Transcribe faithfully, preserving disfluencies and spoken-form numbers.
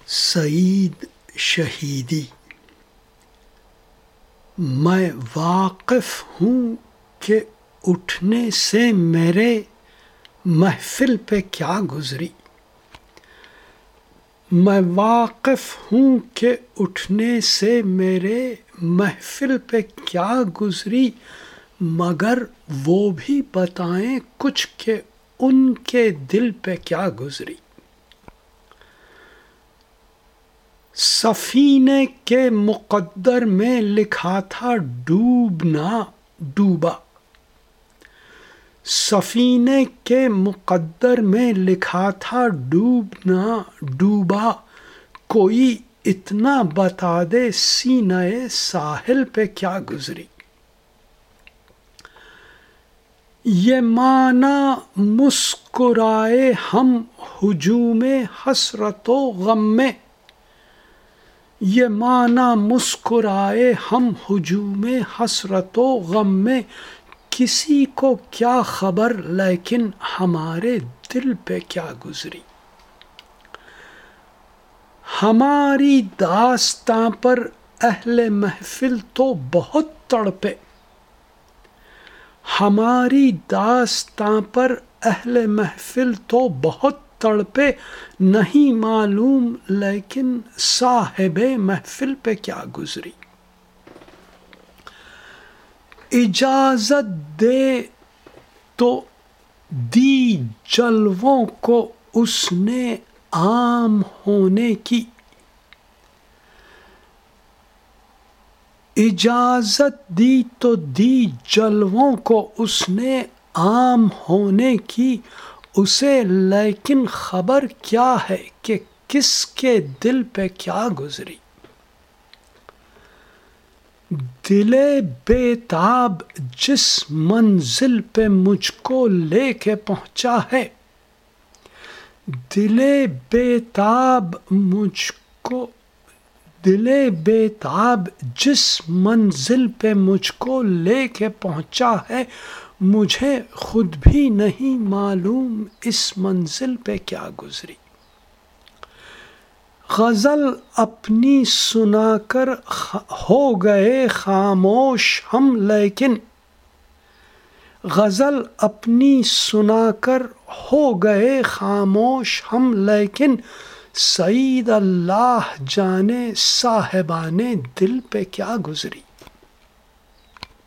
سعید شہیدی۔ میں واقف ہوں کہ اٹھنے سے میرے محفل پہ کیا گزری، میں واقف ہوں کہ اٹھنے سے میرے محفل پہ کیا گزری، مگر وہ بھی بتائیں کچھ کہ ان کے دل پہ کیا گزری۔ سفینے کے مقدر میں لکھا تھا ڈوبنا ڈوبا، سفینے کے مقدر میں لکھا تھا ڈوبنا ڈوبا، کوئی اتنا بتا دے سینہ ساحل پہ کیا گزری۔ یہ معنی مسکرائے ہم ہجوم حسرت و غم میں، یہ معنی مسکرائے ہم ہجوم حسرت و غم میں، کسی کو کیا خبر لیکن ہمارے دل پہ کیا گزری۔ ہماری داستاں پر اہل محفل تو بہت تڑپے، ہماری داستاں پر اہل محفل تو بہت تڑپے، نہیں معلوم لیکن صاحب محفل پہ کیا گزری۔ اجازت دے تو دی جلووں کو اس نے عام ہونے کی، اجازت دی تو دی جلووں کو اس نے عام ہونے کی، اسے لیکن خبر کیا ہے کہ کس کے دل پہ کیا گزری۔ دل بے تاب جس منزل پہ مجھ کو لے کے پہنچا ہے، دل بے تاب مجھ کو دل بے تاب جس منزل پہ مجھ کو لے کے پہنچا ہے، مجھے خود بھی نہیں معلوم اس منزل پہ کیا گزری۔ غزل اپنی سنا کر ہو گئے خاموش ہم لیکن، غزل اپنی سنا کر ہو گئے خاموش ہم لیکن، سعید اللہ جانے صاحبان دل پہ کیا گزری۔